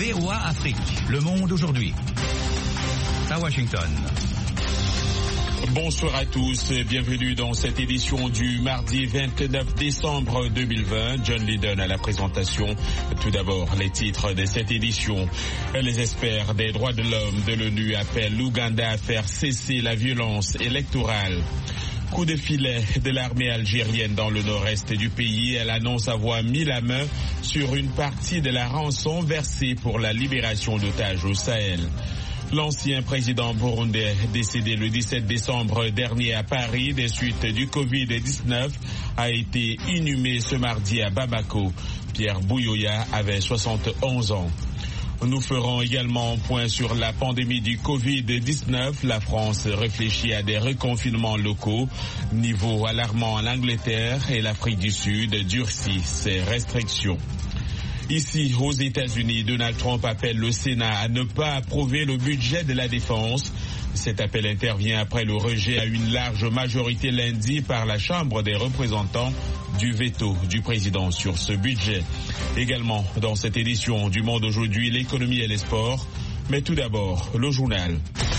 VOA Afrique. Le monde aujourd'hui. À Washington. Bonsoir à tous et bienvenue dans cette édition du mardi 29 décembre 2020. John Lydon à la présentation. Tout d'abord, les titres de cette édition. Les experts des droits de l'homme de l'ONU appellent l'Ouganda à faire cesser la violence électorale. Coup de filet de l'armée algérienne dans le nord-est du pays. Elle annonce avoir mis la main sur une partie de la rançon versée pour la libération d'otages au Sahel. L'ancien président burundais, décédé le 17 décembre dernier à Paris des suites du Covid-19, a été inhumé ce mardi à Bamako. Pierre Bouyoya avait 71 ans. Nous ferons également un point sur la pandémie du Covid-19. La France réfléchit à des reconfinements locaux. Niveau alarmant en Angleterre et l'Afrique du Sud durcit ses restrictions. Ici, aux États-Unis, Donald Trump appelle le Sénat à ne pas approuver le budget de la défense. Cet appel intervient après le rejet à une large majorité lundi par la Chambre des représentants du veto du président sur ce budget. Également, dans cette édition du Monde aujourd'hui, l'économie et les sports. Mais tout d'abord, le journal.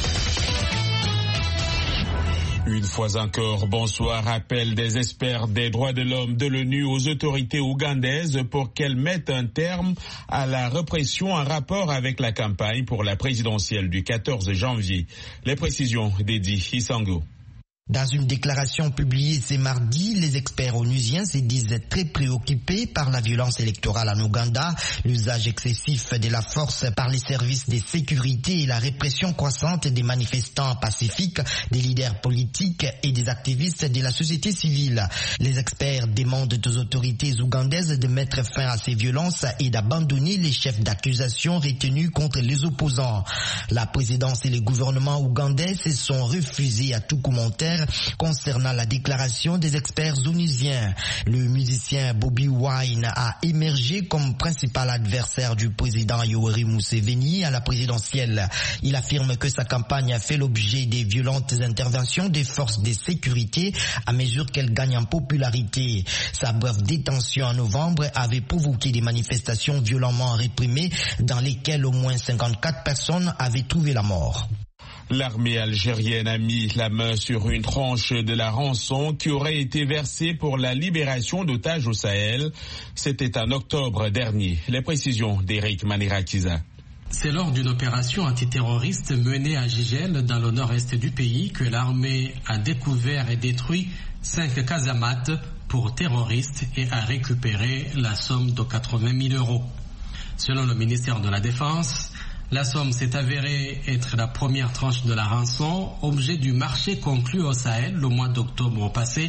Une fois encore, bonsoir. Appel des experts des droits de l'homme de l'ONU aux autorités ougandaises pour qu'elles mettent un terme à la répression en rapport avec la campagne pour la présidentielle du 14 janvier. Les précisions d'Eddie Isango. Dans une déclaration publiée ce mardi, les experts onusiens se disent très préoccupés par la violence électorale en Ouganda, l'usage excessif de la force par les services de sécurité et la répression croissante des manifestants pacifiques, des leaders politiques et des activistes de la société civile. Les experts demandent aux autorités ougandaises de mettre fin à ces violences et d'abandonner les chefs d'accusation retenus contre les opposants. La présidence et le gouvernement ougandais se sont refusés à tout commentaire concernant la déclaration des experts onusiens. Le musicien Bobby Wine a émergé comme principal adversaire du président Yoweri Museveni à la présidentielle. Il affirme que sa campagne a fait l'objet des violentes interventions des forces de sécurité à mesure qu'elle gagne en popularité. Sa brève détention en novembre avait provoqué des manifestations violemment réprimées dans lesquelles au moins 54 personnes avaient trouvé la mort. L'armée algérienne a mis la main sur une tranche de la rançon qui aurait été versée pour la libération d'otages au Sahel. C'était en octobre dernier. Les précisions d'Eric Manirakiza. C'est lors d'une opération antiterroriste menée à Jijel, dans le nord-est du pays, que l'armée a découvert et détruit 5 casemates pour terroristes et a récupéré la somme de 80 000 euros. Selon le ministère de la Défense, la somme s'est avérée être la première tranche de la rançon, objet du marché conclu au Sahel le mois d'octobre passé,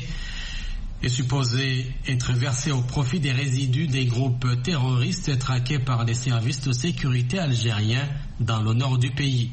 et supposée être versée au profit des résidus des groupes terroristes traqués par les services de sécurité algériens dans le nord du pays.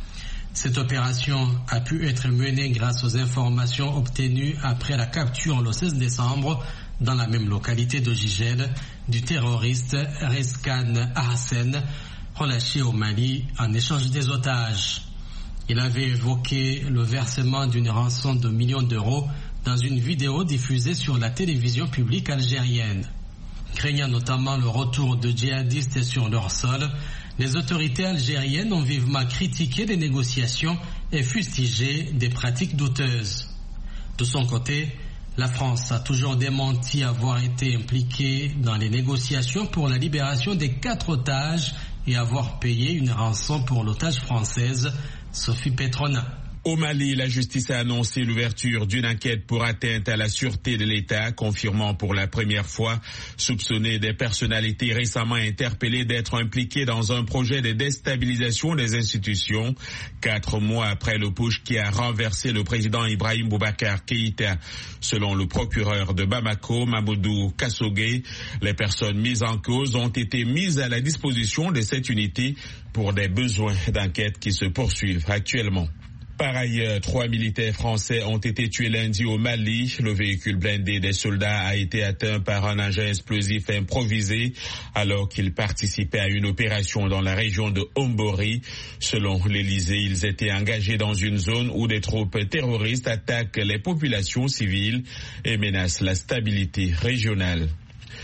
Cette opération a pu être menée grâce aux informations obtenues après la capture le 16 décembre dans la même localité de Jijel du terroriste Reskan Hassen, relâché au Mali en échange des otages. Il avait évoqué le versement d'une rançon de millions d'euros dans une vidéo diffusée sur la télévision publique algérienne. Craignant notamment le retour de djihadistes sur leur sol, les autorités algériennes ont vivement critiqué les négociations et fustigé des pratiques douteuses. De son côté, la France a toujours démenti avoir été impliquée dans les négociations pour la libération des 4 otages et avoir payé une rançon pour l'otage française, Sophie Petronin. Au Mali, la justice a annoncé l'ouverture d'une enquête pour atteinte à la sûreté de l'État, confirmant pour la première fois soupçonner des personnalités récemment interpellées d'être impliquées dans un projet de déstabilisation des institutions, 4 mois après le putsch qui a renversé le président Ibrahim Boubacar Keïta. Selon le procureur de Bamako, Mamadou Kassogué, les personnes mises en cause ont été mises à la disposition de cette unité pour des besoins d'enquête qui se poursuivent actuellement. Par ailleurs, 3 militaires français ont été tués lundi au Mali. Le véhicule blindé des soldats a été atteint par un engin explosif improvisé alors qu'ils participaient à une opération dans la région de Ombori. Selon l'Élysée, ils étaient engagés dans une zone où des troupes terroristes attaquent les populations civiles et menacent la stabilité régionale.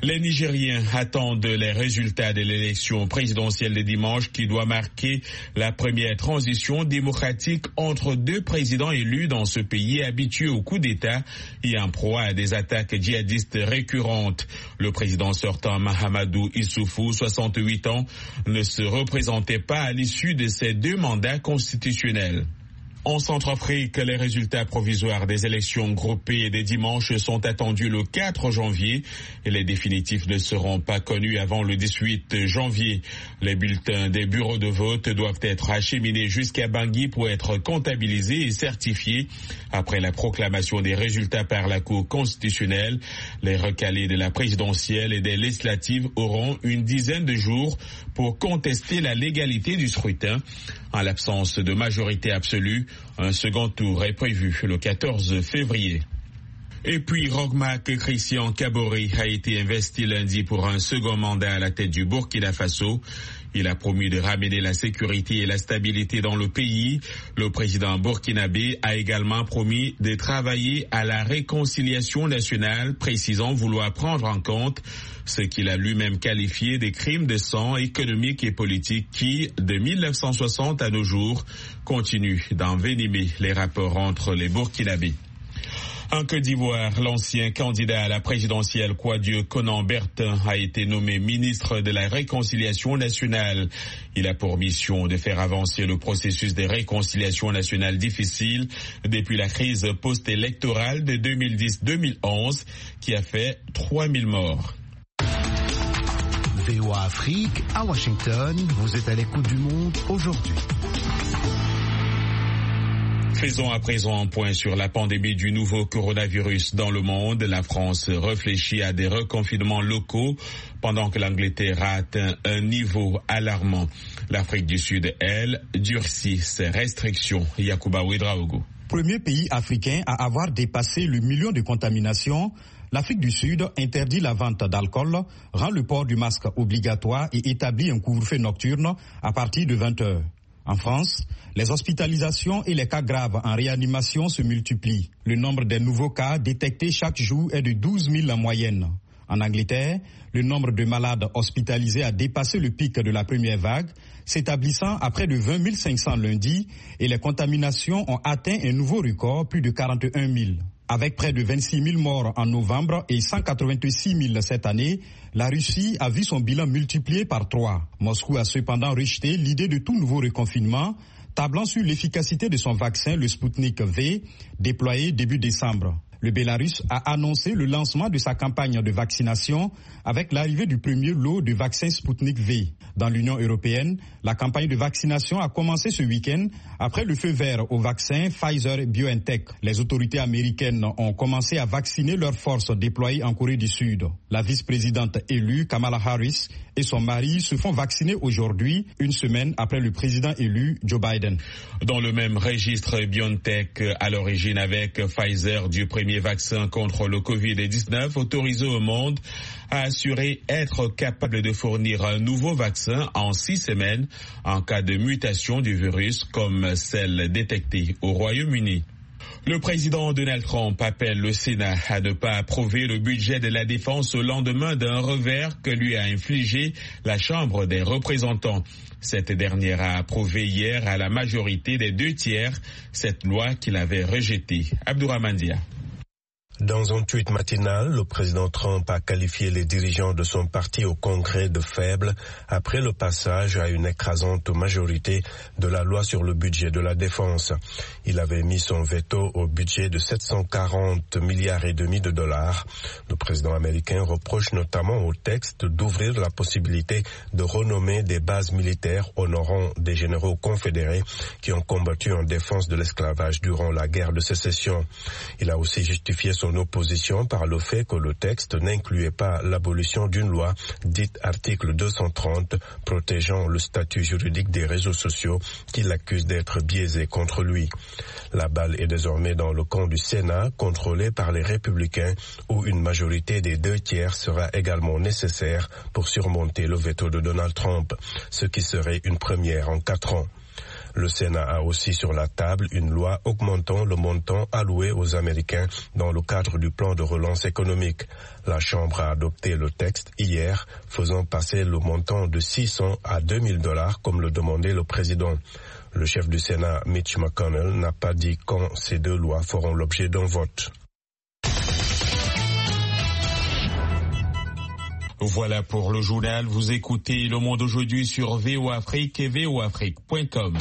Les Nigériens attendent les résultats de l'élection présidentielle de dimanche qui doit marquer la première transition démocratique entre deux présidents élus dans ce pays habitué au coup d'État et en proie à des attaques djihadistes récurrentes. Le président sortant Mahamadou Issoufou, 68 ans, ne se représentait pas à l'issue de ces deux mandats constitutionnels. En Centrafrique, les résultats provisoires des élections groupées des dimanches sont attendus le 4 janvier et les définitifs ne seront pas connus avant le 18 janvier. Les bulletins des bureaux de vote doivent être acheminés jusqu'à Bangui pour être comptabilisés et certifiés. Après la proclamation des résultats par la Cour constitutionnelle, les recalés de la présidentielle et des législatives auront une dizaine de jours pour contester la légalité du scrutin. En l'absence de majorité absolue, un second tour est prévu le 14 février. Et puis Rochmark Christian Kaboré a été investi lundi pour un second mandat à la tête du Burkina Faso. Il a promis de ramener la sécurité et la stabilité dans le pays. Le président burkinabé a également promis de travailler à la réconciliation nationale, précisant vouloir prendre en compte ce qu'il a lui-même qualifié des crimes de sang économiques et politiques qui, de 1960 à nos jours, continuent d'envenimer les rapports entre les Burkinabés. En Côte d'Ivoire, l'ancien candidat à la présidentielle Kouadieu Conan Bertin a été nommé ministre de la Réconciliation nationale. Il a pour mission de faire avancer le processus de réconciliation nationale difficile depuis la crise post-électorale de 2010-2011 qui a fait 3000 morts. VOA Afrique, à Washington, vous êtes à l'écoute du monde aujourd'hui. Faisons à présent un point sur la pandémie du nouveau coronavirus dans le monde. La France réfléchit à des reconfinements locaux pendant que l'Angleterre a atteint un niveau alarmant. L'Afrique du Sud, elle, durcit ses restrictions. Yacouba Ouedraogo. Premier pays africain à avoir dépassé le million de contaminations, l'Afrique du Sud interdit la vente d'alcool, rend le port du masque obligatoire et établit un couvre-feu nocturne à partir de 20h. En France, les hospitalisations et les cas graves en réanimation se multiplient. Le nombre des nouveaux cas détectés chaque jour est de 12 000 en moyenne. En Angleterre, le nombre de malades hospitalisés a dépassé le pic de la première vague, s'établissant à près de 20 500 lundi, et les contaminations ont atteint un nouveau record, plus de 41 000. Avec près de 26 000 morts en novembre et 186 000 cette année, la Russie a vu son bilan multiplié par 3. Moscou a cependant rejeté l'idée de tout nouveau reconfinement, tablant sur l'efficacité de son vaccin, le Sputnik V, déployé début décembre. Le Bélarus a annoncé le lancement de sa campagne de vaccination avec l'arrivée du premier lot de vaccins Sputnik V. Dans l'Union européenne, la campagne de vaccination a commencé ce week-end après le feu vert au vaccin Pfizer-BioNTech. Les autorités américaines ont commencé à vacciner leurs forces déployées en Corée du Sud. La vice-présidente élue, Kamala Harris, et son mari se font vacciner aujourd'hui, une semaine après le président élu, Joe Biden. Dans le même registre, BioNTech, à l'origine avec Pfizer du premier vaccin contre le Covid-19 autorisé au monde, a assuré être capable de fournir un nouveau vaccin en 6 semaines en cas de mutation du virus comme celle détectée au Royaume-Uni. Le président Donald Trump appelle le Sénat à ne pas approuver le budget de la défense au lendemain d'un revers que lui a infligé la Chambre des représentants. Cette dernière a approuvé hier à la majorité des 2/3 cette loi qu'il avait rejetée. Abdourahmane Dia. Dans un tweet matinal, le président Trump a qualifié les dirigeants de son parti au Congrès de faibles après le passage à une écrasante majorité de la loi sur le budget de la défense. Il avait mis son veto au budget de 740 milliards et demi de dollars. Le président américain reproche notamment au texte d'ouvrir la possibilité de renommer des bases militaires honorant des généraux confédérés qui ont combattu en défense de l'esclavage durant la guerre de sécession. Il a aussi justifié son opposition par le fait que le texte n'incluait pas l'abolition d'une loi dite article 230 protégeant le statut juridique des réseaux sociaux qu'il accuse d'être biaisé contre lui. La balle est désormais dans le camp du Sénat, contrôlé par les républicains, où une majorité des 2/3 sera également nécessaire pour surmonter le veto de Donald Trump, ce qui serait une première en 4 ans. Le Sénat a aussi sur la table une loi augmentant le montant alloué aux Américains dans le cadre du plan de relance économique. La Chambre a adopté le texte hier, faisant passer le montant de 600 à 2000 $ comme le demandait le président. Le chef du Sénat, Mitch McConnell, n'a pas dit quand ces deux lois feront l'objet d'un vote. Voilà pour le journal. Vous écoutez Le Monde aujourd'hui sur VOA Afrique et voafrique.com.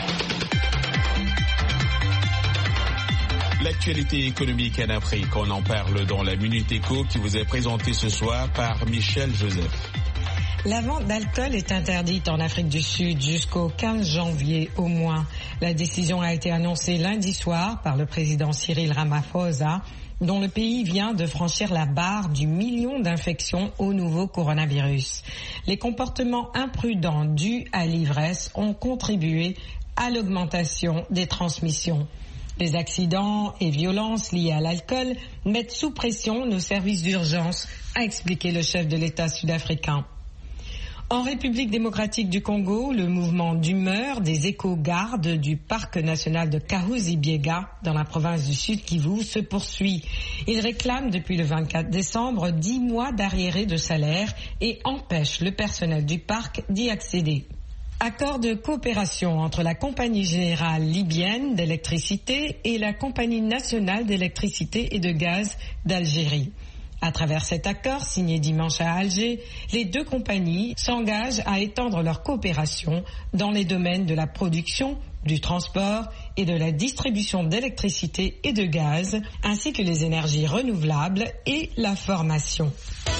L'actualité économique en Afrique, on en parle dans la Minute Éco qui vous est présentée ce soir par Michel Joseph. La vente d'alcool est interdite en Afrique du Sud jusqu'au 15 janvier au moins. La décision a été annoncée lundi soir par le président Cyril Ramaphosa, dont le pays vient de franchir la barre du million d'infections au nouveau coronavirus. Les comportements imprudents dus à l'ivresse ont contribué à l'augmentation des transmissions. Les accidents et violences liés à l'alcool mettent sous pression nos services d'urgence, a expliqué le chef de l'État sud-africain. En République démocratique du Congo, le mouvement d'humeur des éco-gardes du parc national de Kahuzi-Biega, dans la province du Sud-Kivu, se poursuit. Ils réclament depuis le 24 décembre 10 mois d'arriérés de salaire et empêchent le personnel du parc d'y accéder. Accord de coopération entre la Compagnie générale libyenne d'électricité et la Compagnie nationale d'électricité et de gaz d'Algérie. À travers cet accord signé dimanche à Alger, les deux compagnies s'engagent à étendre leur coopération dans les domaines de la production, du transport et de la distribution d'électricité et de gaz, ainsi que les énergies renouvelables et la formation.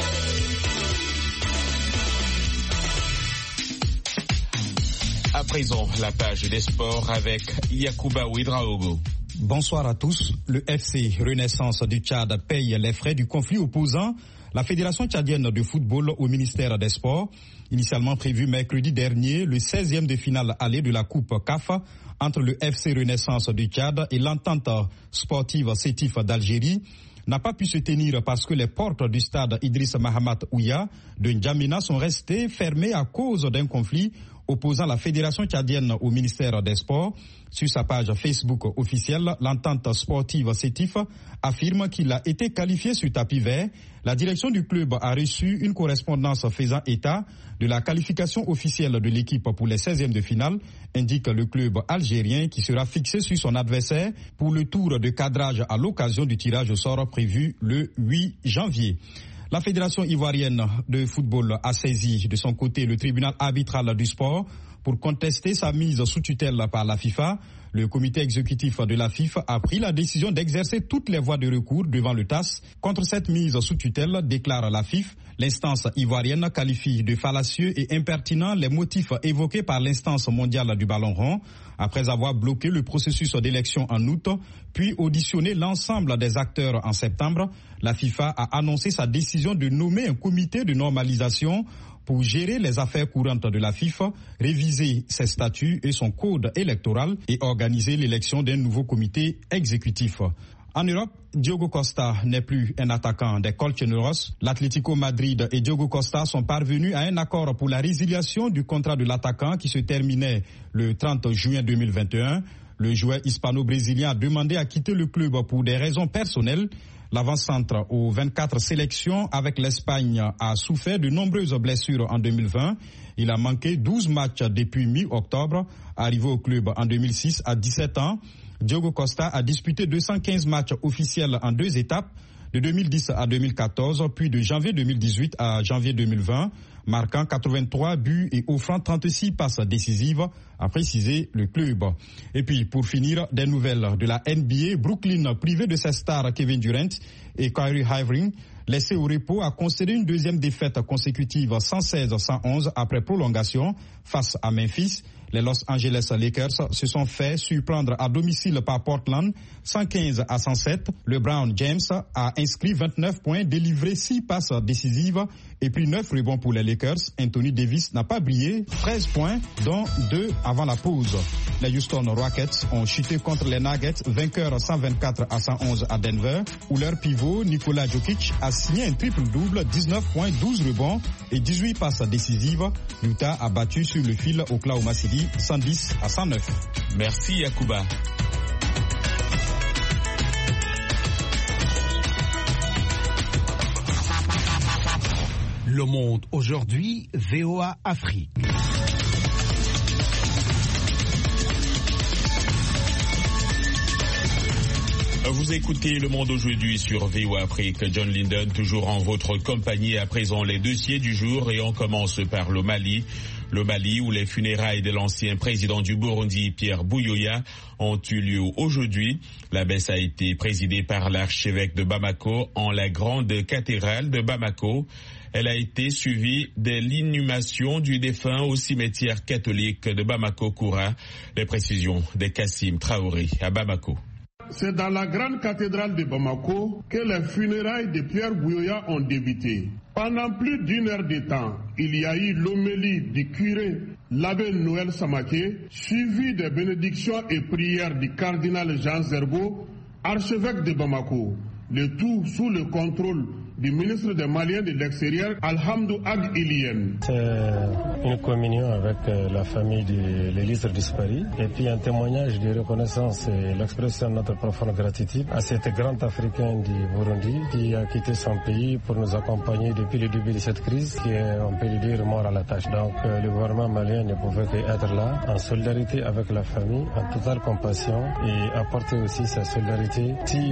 À présent, la page des sports avec Yacouba Ouedraogo. Bonsoir à tous. Le FC Renaissance du Tchad paye les frais du conflit opposant la Fédération tchadienne de football au ministère des Sports. Initialement prévu mercredi dernier, le 16e de finale aller de la Coupe CAF entre le FC Renaissance du Tchad et l'entente sportive Sétif d'Algérie n'a pas pu se tenir parce que les portes du stade Idriss Mahamat Ouya de N'Djamena sont restées fermées à cause d'un conflit opposant la Fédération tchadienne au ministère des Sports. Sur sa page Facebook officielle, l'entente sportive Sétif affirme qu'il a été qualifié sur tapis vert. La direction du club a reçu une correspondance faisant état de la qualification officielle de l'équipe pour les 16e de finale, indique le club algérien qui sera fixé sur son adversaire pour le tour de cadrage à l'occasion du tirage au sort prévu le 8 janvier. La Fédération ivoirienne de football a saisi de son côté le tribunal arbitral du sport pour contester sa mise sous tutelle par la FIFA. Le comité exécutif de la FIFA a pris la décision d'exercer toutes les voies de recours devant le TAS contre cette mise sous tutelle, déclare la FIFA. L'instance ivoirienne qualifie de fallacieux et impertinents les motifs évoqués par l'instance mondiale du ballon rond après avoir bloqué le processus d'élection en août, puis auditionné l'ensemble des acteurs en septembre. La FIFA a annoncé sa décision de nommer un comité de normalisation pour gérer les affaires courantes de la FIFA, réviser ses statuts et son code électoral et organiser l'élection d'un nouveau comité exécutif. En Europe, Diogo Costa n'est plus un attaquant des Colchoneros. L'Atlético Madrid et Diogo Costa sont parvenus à un accord pour la résiliation du contrat de l'attaquant qui se terminait le 30 juin 2021. Le joueur hispano-brésilien a demandé à quitter le club pour des raisons personnelles. L'avant-centre aux 24 sélections avec l'Espagne a souffert de nombreuses blessures en 2020. Il a manqué 12 matchs depuis mi-octobre. Arrivé au club en 2006 à 17 ans, Diogo Costa a disputé 215 matchs officiels en 2 étapes, de 2010 à 2014, puis de janvier 2018 à janvier 2020, marquant 83 buts et offrant 36 passes décisives, a précisé le club. Et puis, pour finir, des nouvelles de la NBA, Brooklyn, privé de ses stars Kevin Durant et Kyrie Irving, laissé au repos, a concédé une deuxième défaite consécutive 116-111 après prolongation face à Memphis. Les Los Angeles Lakers se sont fait surprendre à domicile par Portland 115-107. LeBron James a inscrit 29 points, délivré 6 passes décisives et pris 9 rebonds pour les Lakers. Anthony Davis n'a pas brillé, 13 points, dont 2 avant la pause. Les Houston Rockets ont chuté contre les Nuggets, vainqueurs 124-111 à Denver, où leur pivot Nikola Jokic a signé un triple-double, 19 points, 12 rebonds et 18 passes décisives. Utah a battu sur le fil Oklahoma City Maradi 110 à 109. Merci Yacouba. Le Monde aujourd'hui, VOA Afrique. Vous écoutez Le Monde aujourd'hui sur VOA Afrique. John Linden, toujours en votre compagnie. À présent, les dossiers du jour et on commence par le Mali. Le Mali, où les funérailles de l'ancien président du Burundi, Pierre Buyoya, ont eu lieu aujourd'hui. La messe a été présidée par l'archevêque de Bamako en la grande cathédrale de Bamako. Elle a été suivie de l'inhumation du défunt au cimetière catholique de Bamako-Koura. Les précisions de Kassim Traoré à Bamako. C'est dans la grande cathédrale de Bamako que les funérailles de Pierre Buyoya ont débuté. Pendant plus d'une heure de temps, il y a eu l'homélie du curé l'abbé Noël Samaké, suivi des bénédictions et prières du cardinal Jean Zerbo, archevêque de Bamako. Le tout sous le contrôle du ministre des Maliens de l'extérieur, Alhamdou Ag Ilien. C'est une communion avec la famille de l'illustre disparu et puis un témoignage de reconnaissance et l'expression de notre profonde gratitude à cet grand Africain du Burundi qui a quitté son pays pour nous accompagner depuis le début de cette crise qui est, on peut le dire, mort à la tâche. Donc le gouvernement malien ne pouvait qu'être là en solidarité avec la famille, en totale compassion et apporter aussi sa solidarité,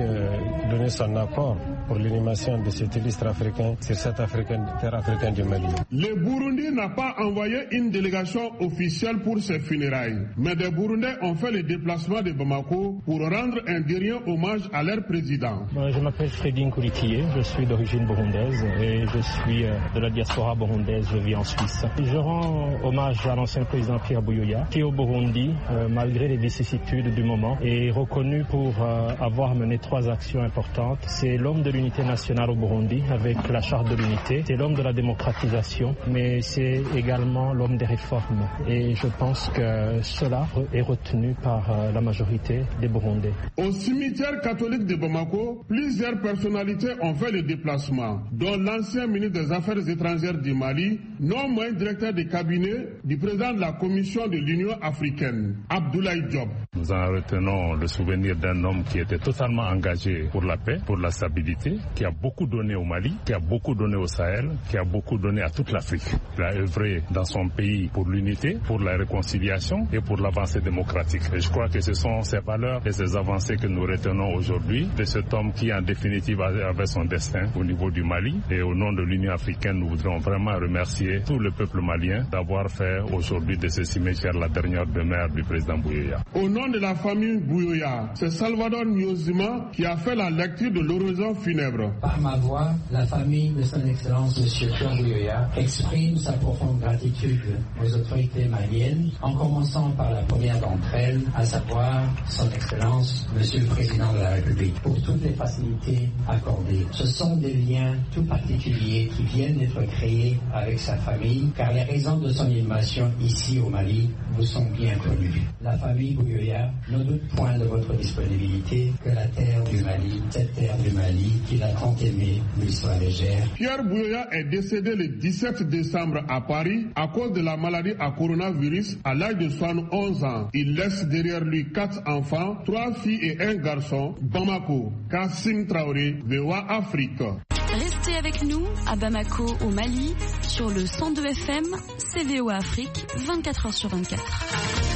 donner son accord pour l'inhumation de cet illustre africain sur cette terre africaine du Mali. Le Burundi n'a pas envoyé une délégation officielle pour ses funérailles, mais des Burundais ont fait le déplacement de Bamako pour rendre un dernier hommage à leur président. Je m'appelle Fredin Kourikié, je suis d'origine burundaise et je suis de la diaspora burundaise, je vis en Suisse. Je rends hommage à l'ancien président Pierre Buyoya qui au Burundi, malgré les vicissitudes du moment, est reconnu pour avoir mené 3 actions importantes. C'est l'homme de l'unité nationale au Burundi avec la charte de l'unité, c'est l'homme de la démocratisation, mais c'est également l'homme des réformes. Et je pense que cela est retenu par la majorité des Burundais. Au cimetière catholique de Bamako, plusieurs personnalités ont fait le déplacement, dont l'ancien ministre des Affaires étrangères du Mali, non moins directeur de cabinet du président de la Commission de l'Union africaine, Abdoulaye Diop. Nous en retenons le souvenir d'un homme qui était totalement engagé pour la paix, pour la stabilité, qui a beaucoup donné au Mali, qui a beaucoup donné au Sahel, qui a beaucoup donné à toute l'Afrique. Il a œuvré dans son pays pour l'unité, pour la réconciliation et pour l'avancée démocratique. Et je crois que ce sont ces valeurs et ces avancées que nous retenons aujourd'hui de cet homme qui en définitive avait son destin au niveau du Mali. Et au nom de l'Union africaine, nous voudrions vraiment remercier tout le peuple malien d'avoir fait aujourd'hui de ce cimetière la dernière demeure du président Buyoya. Au nom de la famille Buyoya, c'est Salvador Nyozima qui a fait la lecture de l'oraison funèbre. Par ma voix, la famille de son Excellence M. Pierre Buyoya exprime sa profonde gratitude aux autorités maliennes, en commençant par la première d'entre elles, à savoir son Excellence M. le Président de la République, pour toutes les facilités accordées. Ce sont des liens tout particuliers qui viennent d'être créés avec sa famille, car les raisons de son inhumation ici au Mali vous sont bien connues. La famille Buyoya ne doute point de votre disponibilité, que la terre du Mali, cette terre du Mali qu'il a tant aimée, lui soit légère. Pierre Buyoya est décédé le 17 décembre à Paris à cause de la maladie à coronavirus à l'âge de 71 ans. Il laisse derrière lui 4 enfants, 3 filles et 1 garçon. Bamako, Kassim Traoré, VOA Afrique. Restez avec nous à Bamako au Mali sur le 102 FM, c'est VOA Afrique, 24h sur 24.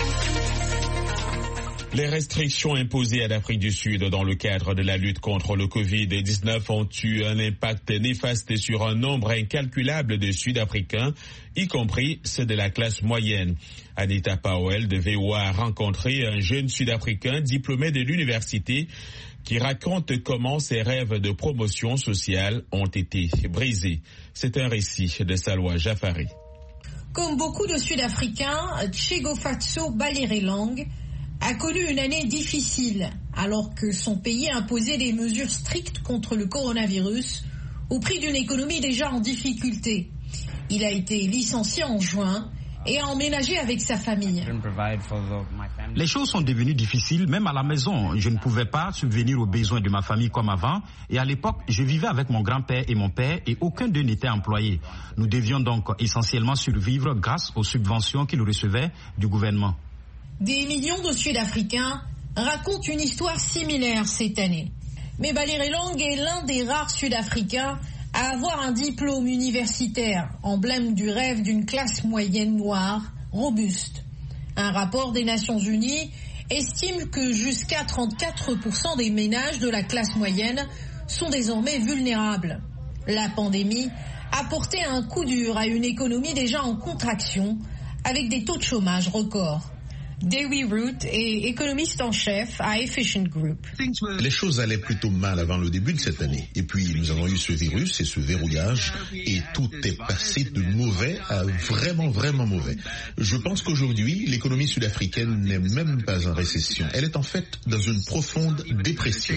Les restrictions imposées à l'Afrique du Sud dans le cadre de la lutte contre le Covid-19 ont eu un impact néfaste sur un nombre incalculable de Sud-Africains, y compris ceux de la classe moyenne. Anita Powell de VOA a rencontré un jeune Sud-Africain diplômé de l'université qui raconte comment ses rêves de promotion sociale ont été brisés. C'est un récit de Salwa Jafari. Comme beaucoup de Sud-Africains, Tshegofatso Balerelang a connu une année difficile alors que son pays imposait des mesures strictes contre le coronavirus au prix d'une économie déjà en difficulté. Il a été licencié en juin et à emménager avec sa famille. Les choses sont devenues difficiles, même à la maison. Je ne pouvais pas subvenir aux besoins de ma famille comme avant. Et à l'époque, je vivais avec mon grand-père et mon père et aucun d'eux n'était employé. Nous devions donc essentiellement survivre grâce aux subventions qu'ils recevaient du gouvernement. Des millions de Sud-Africains racontent une histoire similaire cette année. Mais Balirelong est l'un des rares Sud-Africains à avoir un diplôme universitaire, emblème du rêve d'une classe moyenne noire robuste. Un rapport des Nations Unies estime que jusqu'à 34% des ménages de la classe moyenne sont désormais vulnérables. La pandémie a porté un coup dur à une économie déjà en contraction, avec des taux de chômage records. Dewi Root est économiste en chef à Efficient Group. Les choses allaient plutôt mal avant le début de cette année. Et puis nous avons eu ce virus et ce verrouillage et tout est passé de mauvais à vraiment, vraiment mauvais. Je pense qu'aujourd'hui, l'économie sud-africaine n'est même pas en récession. Elle est en fait dans une profonde dépression.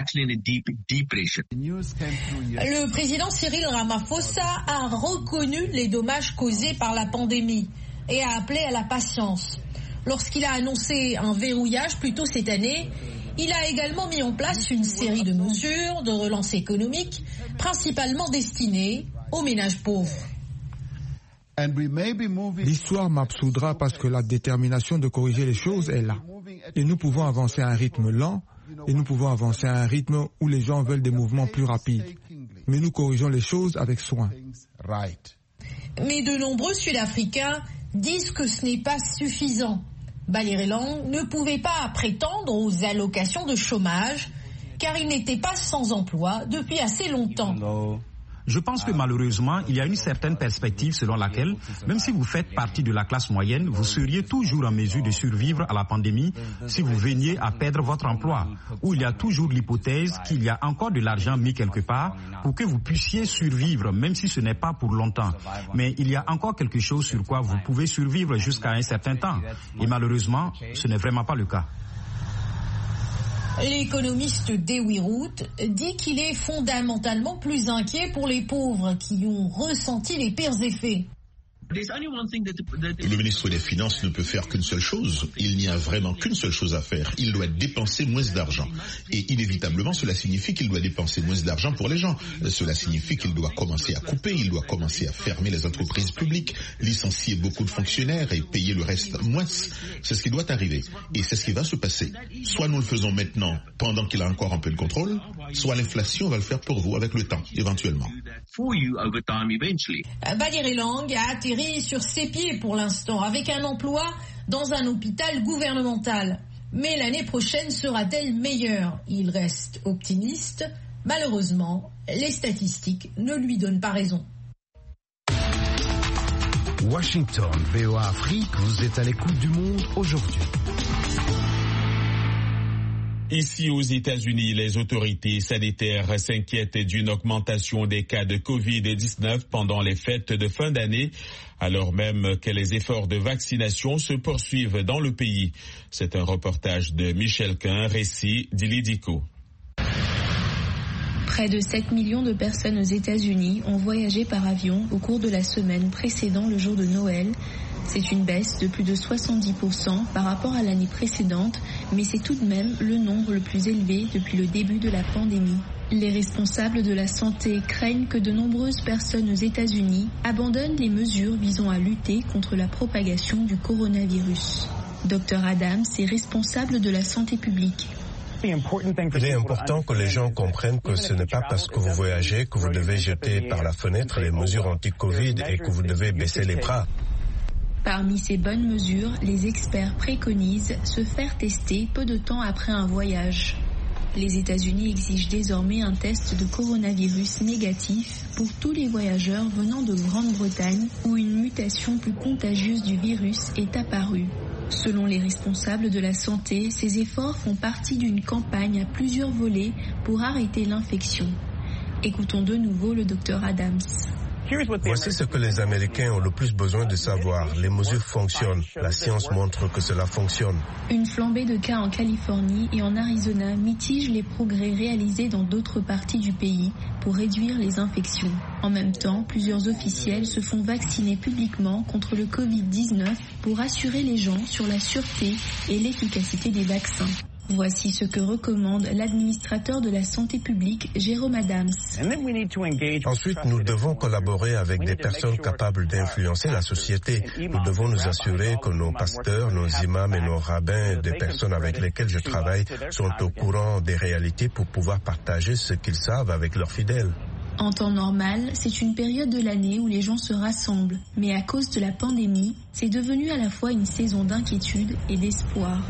Le président Cyril Ramaphosa a reconnu les dommages causés par la pandémie et a appelé à la patience. Lorsqu'il a annoncé un verrouillage plus tôt cette année, il a également mis en place une série de mesures de relance économique, principalement destinées aux ménages pauvres. L'histoire m'absoudra parce que la détermination de corriger les choses est là. Et nous pouvons avancer à un rythme lent, et nous pouvons avancer à un rythme où les gens veulent des mouvements plus rapides. Mais nous corrigeons les choses avec soin. Mais de nombreux Sud-Africains disent que ce n'est pas suffisant. Balirelong ne pouvait pas prétendre aux allocations de chômage car il n'était pas sans emploi depuis assez longtemps. Je pense que malheureusement, il y a une certaine perspective selon laquelle, même si vous faites partie de la classe moyenne, vous seriez toujours en mesure de survivre à la pandémie si vous veniez à perdre votre emploi. Ou il y a toujours l'hypothèse qu'il y a encore de l'argent mis quelque part pour que vous puissiez survivre, même si ce n'est pas pour longtemps. Mais il y a encore quelque chose sur quoi vous pouvez survivre jusqu'à un certain temps. Et malheureusement, ce n'est vraiment pas le cas. L'économiste Dewi Root dit qu'il est fondamentalement plus inquiet pour les pauvres qui ont ressenti les pires effets. Le ministre des Finances ne peut faire qu'une seule chose. Il n'y a vraiment qu'une seule chose à faire. Il doit dépenser moins d'argent. Et inévitablement, cela signifie qu'il doit dépenser moins d'argent pour les gens. Cela signifie qu'il doit commencer à couper, il doit commencer à fermer les entreprises publiques, licencier beaucoup de fonctionnaires et payer le reste moins. C'est ce qui doit arriver. Et c'est ce qui va se passer. Soit nous le faisons maintenant, pendant qu'il a encore un peu de contrôle, soit l'inflation va le faire pour vous avec le temps, éventuellement. Balirelong a atterri sur ses pieds pour l'instant, avec un emploi dans un hôpital gouvernemental. Mais l'année prochaine sera-t-elle meilleure? Il reste optimiste. Malheureusement, les statistiques ne lui donnent pas raison. Washington, VOA Afrique, vous êtes à l'écoute du monde aujourd'hui. Ici aux États-Unis, les autorités sanitaires s'inquiètent d'une augmentation des cas de Covid-19 pendant les fêtes de fin d'année, alors même que les efforts de vaccination se poursuivent dans le pays. C'est un reportage de Michel Quin, récit d'Ilidico. Près de 7 millions de personnes aux États-Unis ont voyagé par avion au cours de la semaine précédant le jour de Noël. C'est une baisse de plus de 70% par rapport à l'année précédente, mais c'est tout de même le nombre le plus élevé depuis le début de la pandémie. Les responsables de la santé craignent que de nombreuses personnes aux États-Unis abandonnent les mesures visant à lutter contre la propagation du coronavirus. Dr Adams est responsable de la santé publique. Il est important que les gens comprennent que ce n'est pas parce que vous voyagez que vous devez jeter par la fenêtre les mesures anti-Covid et que vous devez baisser les bras. Parmi ces bonnes mesures, les experts préconisent se faire tester peu de temps après un voyage. Les États-Unis exigent désormais un test de coronavirus négatif pour tous les voyageurs venant de Grande-Bretagne où une mutation plus contagieuse du virus est apparue. Selon les responsables de la santé, ces efforts font partie d'une campagne à plusieurs volets pour arrêter l'infection. Écoutons de nouveau le Dr Adams. Voici ce que les Américains ont le plus besoin de savoir. Les mesures fonctionnent. La science montre que cela fonctionne. Une flambée de cas en Californie et en Arizona mitige les progrès réalisés dans d'autres parties du pays pour réduire les infections. En même temps, plusieurs officiels se font vacciner publiquement contre le Covid-19 pour assurer les gens sur la sûreté et l'efficacité des vaccins. Voici ce que recommande l'administrateur de la santé publique, Jérôme Adams. Ensuite, nous devons collaborer avec des personnes capables d'influencer la société. Nous devons nous assurer que nos pasteurs, nos imams et nos rabbins, des personnes avec lesquelles je travaille, sont au courant des réalités pour pouvoir partager ce qu'ils savent avec leurs fidèles. En temps normal, c'est une période de l'année où les gens se rassemblent. Mais à cause de la pandémie, c'est devenu à la fois une saison d'inquiétude et d'espoir.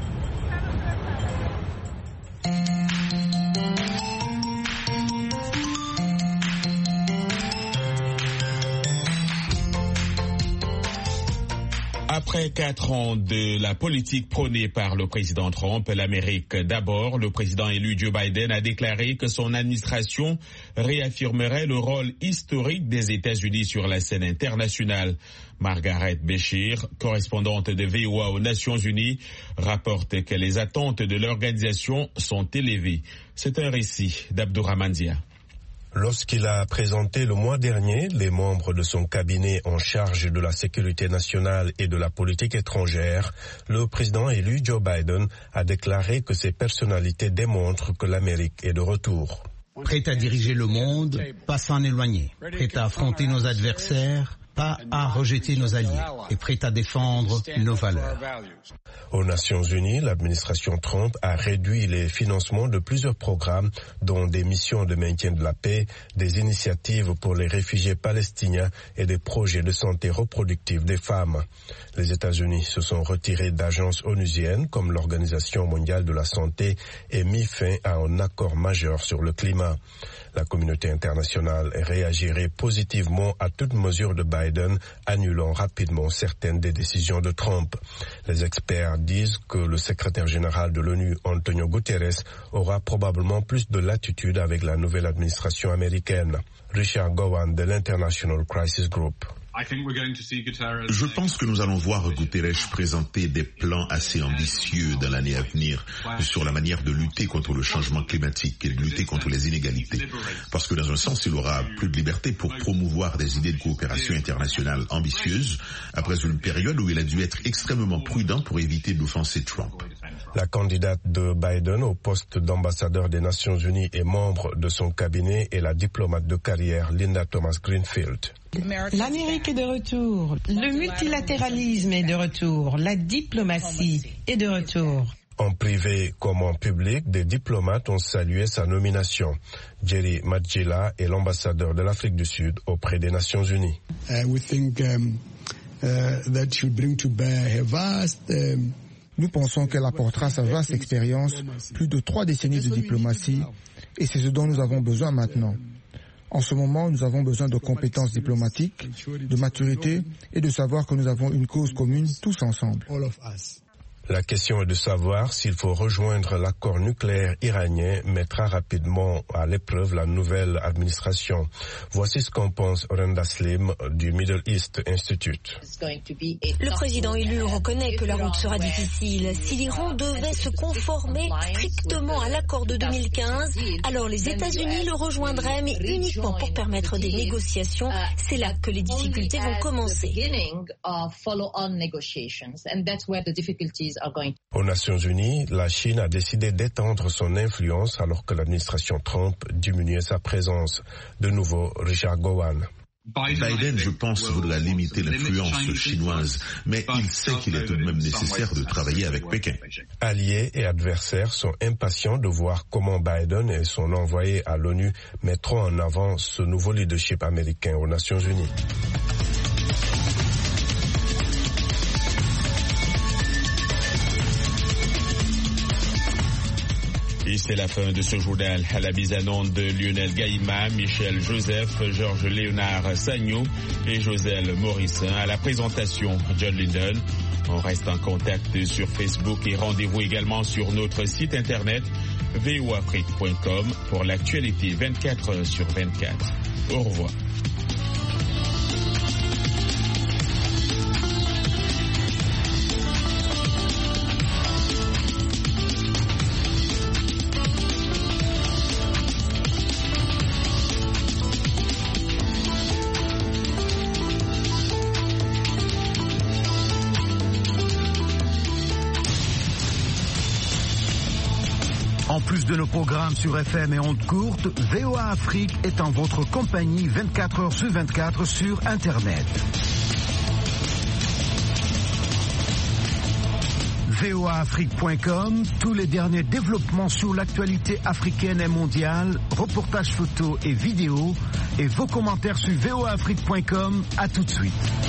Après 4 ans de la politique prônée par le président Trump, l'Amérique d'abord, le président élu Joe Biden a déclaré que son administration réaffirmerait le rôle historique des États-Unis sur la scène internationale. Margaret Béchir, correspondante de VOA aux Nations Unies, rapporte que les attentes de l'organisation sont élevées. C'est un récit d'Abdourahmane Dia. Lorsqu'il a présenté le mois dernier les membres de son cabinet en charge de la sécurité nationale et de la politique étrangère, le président élu Joe Biden a déclaré que ces personnalités démontrent que l'Amérique est de retour. Prêt à diriger le monde, pas s'en éloigner. Prêt à affronter nos adversaires, pas à rejeter nos alliés. Et prêt à défendre nos valeurs. Aux Nations Unies, l'administration Trump a réduit les financements de plusieurs programmes, dont des missions de maintien de la paix, des initiatives pour les réfugiés palestiniens et des projets de santé reproductive des femmes. Les États-Unis se sont retirés d'agences onusiennes comme l'Organisation mondiale de la santé et mis fin à un accord majeur sur le climat. La communauté internationale réagirait positivement à toute mesure de Biden, annulant rapidement certaines des décisions de Trump. Les experts disent que le secrétaire général de l'ONU, Antonio Guterres, aura probablement plus de latitude avec la nouvelle administration américaine. Richard Gowan de l'International Crisis Group. Je pense que nous allons voir Guterres présenter des plans assez ambitieux dans l'année à venir sur la manière de lutter contre le changement climatique et de lutter contre les inégalités. Parce que dans un sens, il aura plus de liberté pour promouvoir des idées de coopération internationale ambitieuses après une période où il a dû être extrêmement prudent pour éviter d'offenser Trump. La candidate de Biden au poste d'ambassadeur des Nations Unies et membre de son cabinet est la diplomate de carrière Linda Thomas-Greenfield. L'Amérique est de retour, le multilatéralisme est de retour, la diplomatie est de retour. En privé comme en public, des diplomates ont salué sa nomination. Jerry Madjila est l'ambassadeur de l'Afrique du Sud auprès des Nations Unies. Nous pensons qu'elle apportera sa vaste expérience, plus de 3 décennies de diplomatie, et c'est ce dont nous avons besoin maintenant. En ce moment, nous avons besoin de compétences diplomatiques, de maturité et de savoir que nous avons une cause commune tous ensemble. La question est de savoir s'il faut rejoindre l'accord nucléaire iranien mettra rapidement à l'épreuve la nouvelle administration. Voici ce qu'en pense Renda Slim du Middle East Institute. Le président élu reconnaît que la route sera difficile. Si l'Iran devait se conformer strictement à l'accord de 2015, alors les États-Unis le rejoindraient, mais uniquement pour permettre des négociations. C'est là que les difficultés vont commencer. Aux Nations Unies, la Chine a décidé d'étendre son influence alors que l'administration Trump diminuait sa présence. De nouveau, Richard Gowan. Biden, je pense, voudra limiter l'influence chinoise, mais il sait qu'il est tout de même nécessaire de travailler avec Pékin. Alliés et adversaires sont impatients de voir comment Biden et son envoyé à l'ONU mettront en avant ce nouveau leadership américain aux Nations Unies. Et c'est la fin de ce journal. À la mise en onde de Lionel Gaïma, Michel Joseph, Georges Léonard Sagnou et Joselle Morissin. À la présentation, John Linden. On reste en contact sur Facebook et rendez-vous également sur notre site internet voafrique.com pour l'actualité 24h sur 24. Au revoir. En plus de nos programmes sur FM et ondes courtes, VOA Afrique est en votre compagnie 24 heures sur 24 sur Internet. voaafrique.com, tous les derniers développements sur l'actualité africaine et mondiale, reportages photos et vidéos, et vos commentaires sur voaafrique.com. À tout de suite.